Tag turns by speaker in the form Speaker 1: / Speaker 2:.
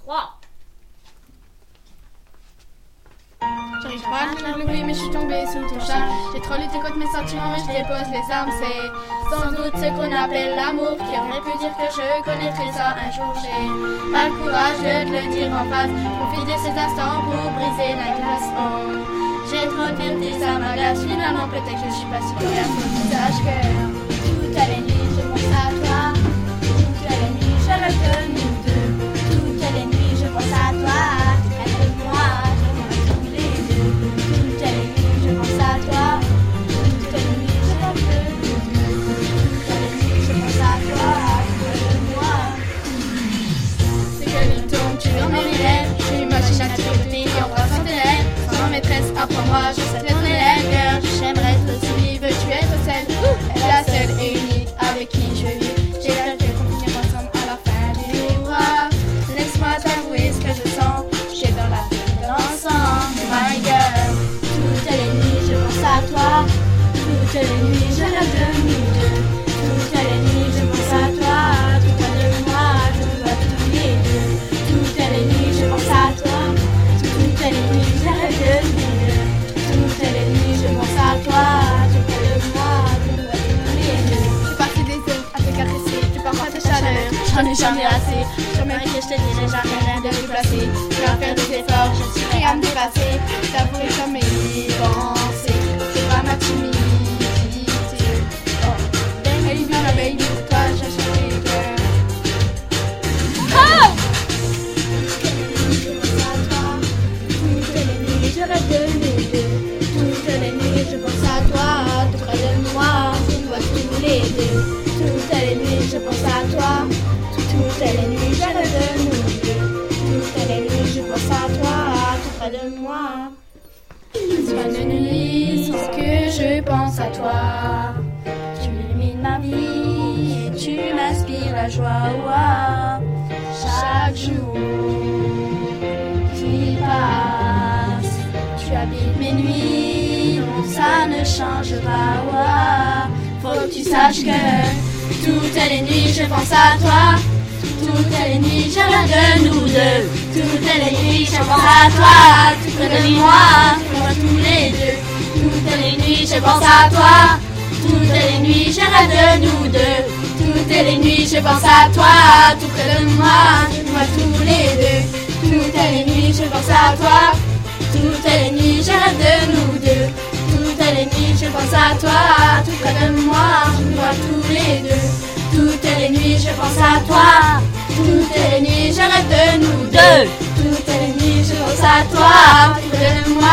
Speaker 1: 3.
Speaker 2: J'arrive pas à l'oublier, mais je suis tombée sous ton charme. J'ai trop lutté contre mes sentiments, mais je dépose les armes. C'est sans doute ce qu'on appelle l'amour, qui aurait pu dire que je connaîtrais ça un jour. J'ai pas le courage de te le dire en face. Profite de ces instants pour briser la glace. Oh, j'ai trop de vérité, ça m'agace. Finalement, peut-être que je suis pas si coriace. Faut que tu saches que toutes les nuits, je pense à toi. Toutes les nuits, je rêve de nous deux. Toutes les nuits, je pense à toi. Tu rêves de moi. Apprends-moi, je sais ton élève, j'aimerais te suivre, tu es celle, la seule et unique avec qui je vis. J'ai peur qu'on finisse ensemble à la fin du mois. Laisse-moi t'avouer ce que je sens, j'ai dans la tête de l'ensemble. My girl, toutes les nuits je pense à toi, toutes les nuits je rêve de nous deux. Toutes les nuits je pense à toi, tout près de moi, je te vois tous les deux. Toutes les nuits je pense à toi, toutes les nuits je rêve de nous deux. Toutes les nuits, je pense à toi, tu près de moi, tu me vois tous les deux. Je suis partie des eaux à te caresser, tu parfois tes chaleurs, j'en ai jamais assez. J'aimerais que je te dirais, jamais rien de déplacer. Je vais faire des efforts, je suis prêt à me dépasser. T'avouer comme mes pensées, c'est pas ma timidité. Oh, baby, ma baby, pour toi, j'achète les cœurs. Oh! Toutes les nuits, je rêve de nous deux. Toutes les nuits, je pense à toi, tout près de moi, je nous vois tous les deux. Toutes les nuits, je pense à toi, toutes les nuits, je rêve de nous deux. Toutes les nuits, je pense à toi, tout près de moi. Sois de nuit, sans que je pense à toi. Tu illumines ma vie et tu m'inspires la joie. Ouah. Chaque jour qui passe, tu habites mes nuits, non, ça ne change pas. Ouah. Faut que tu saches que toutes les nuits je pense à toi. Toutes les nuits je rêve de nous deux. Toutes les nuits je pense à toi. Tout près de moi, on va tous les deux. Toutes les nuits je pense à toi. Toutes les nuits je rêve de nous deux. Toutes les nuits je pense à toi. Tout près de moi, on va tous les deux. Toutes les nuits je pense à toi. Toutes les nuits je rêve de nous deux. Toutes les nuits je pense à toi. Tout près de moi, je me vois tous les deux. Toutes les nuits je pense à toi. Toutes les nuits je rêve de nous deux. Toutes les nuits je pense à toi. Tout près de moi.